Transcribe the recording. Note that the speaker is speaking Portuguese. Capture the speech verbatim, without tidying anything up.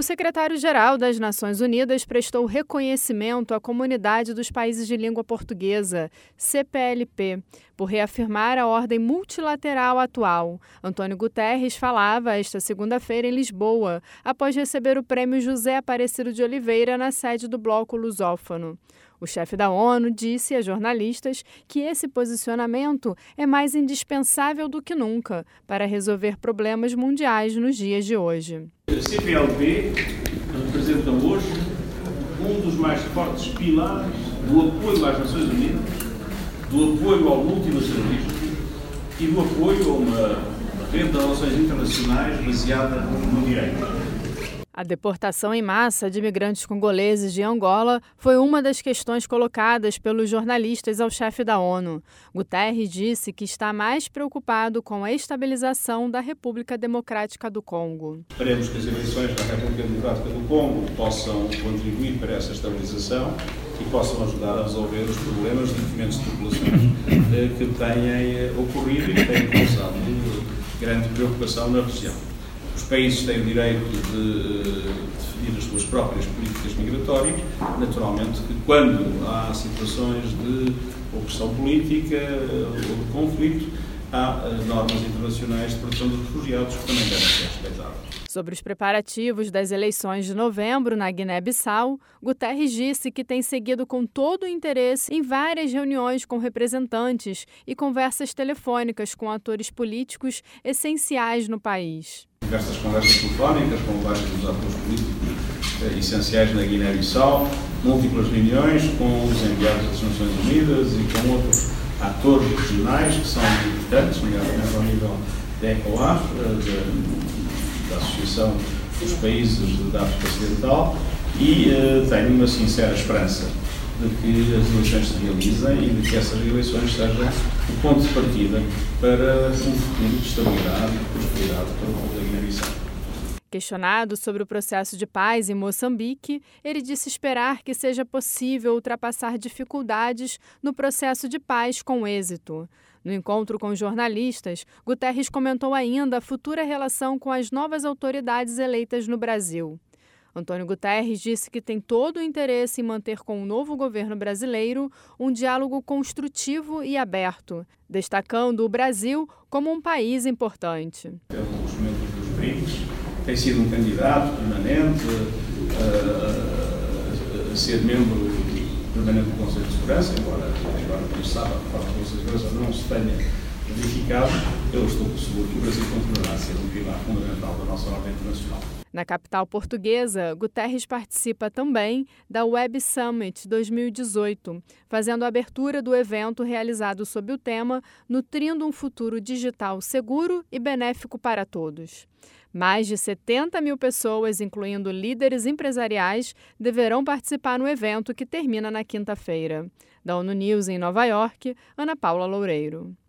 O secretário-geral das Nações Unidas prestou reconhecimento à Comunidade dos Países de Língua Portuguesa, C P L P, por reafirmar a ordem multilateral atual. Antônio Guterres falava esta segunda-feira em Lisboa, após receber o prêmio José Aparecido de Oliveira na sede do Bloco Lusófono. O chefe da ONU disse a jornalistas que esse posicionamento é mais indispensável do que nunca para resolver problemas mundiais nos dias de hoje. A C P L P representa hoje um dos mais fortes pilares do apoio às Nações Unidas, do apoio ao multilateralismo e do apoio a uma rede de relações internacionais baseada no direito. A deportação em massa de imigrantes congoleses de Angola foi uma das questões colocadas pelos jornalistas ao chefe da ONU. Guterres disse que está mais preocupado com a estabilização da República Democrática do Congo. Esperemos que as eleições da República Democrática do Congo possam contribuir para essa estabilização e possam ajudar a resolver os problemas de movimentos de populações que têm ocorrido e que têm causado grande preocupação na região. Os países têm o direito de definir as suas próprias políticas migratórias. Naturalmente que quando há situações de opressão política ou de conflito, há normas internacionais de proteção dos refugiados que também devem ser respeitadas. Sobre os preparativos das eleições de novembro na Guiné-Bissau, Guterres disse que tem seguido com todo o interesse em várias reuniões com representantes e conversas telefônicas com atores políticos essenciais no país. Diversas conversas telefónicas com vários dos atores políticos eh, essenciais na Guiné-Bissau, múltiplas reuniões com os enviados das Nações Unidas e com outros atores regionais que são importantes, nomeadamente ao nível da ECOWAS, da Associação dos Países da África Ocidental, e eh, tenho uma sincera esperança de que as eleições se realizem e de que essas eleições sejam o ponto de partida para um futuro de estabilidade e prosperidade para o povo da Guiné-Bissau. Questionado sobre o processo de paz em Moçambique, ele disse esperar que seja possível ultrapassar dificuldades no processo de paz com êxito. No encontro com jornalistas, Guterres comentou ainda a futura relação com as novas autoridades eleitas no Brasil. Antônio Guterres disse que tem todo o interesse em manter com o novo governo brasileiro um diálogo construtivo e aberto, destacando o Brasil como um país importante. Os membros dos BRICS tem sido um candidato permanente a, a, a ser membro permanente do Conselho de Segurança, embora agora, como sabe, a parte do Conselho de Segurança não se tenha verificado. Eu estou seguro que o Brasil continuará a ser um pilar fundamental da nossa ordem internacional. Na capital portuguesa, Guterres participa também da Web Summit dois mil e dezoito, fazendo a abertura do evento realizado sob o tema Nutrindo um Futuro Digital Seguro e Benéfico para Todos. Mais de setenta mil pessoas, incluindo líderes empresariais, deverão participar no evento que termina na quinta-feira. Da ONU News em Nova York, Ana Paula Loureiro.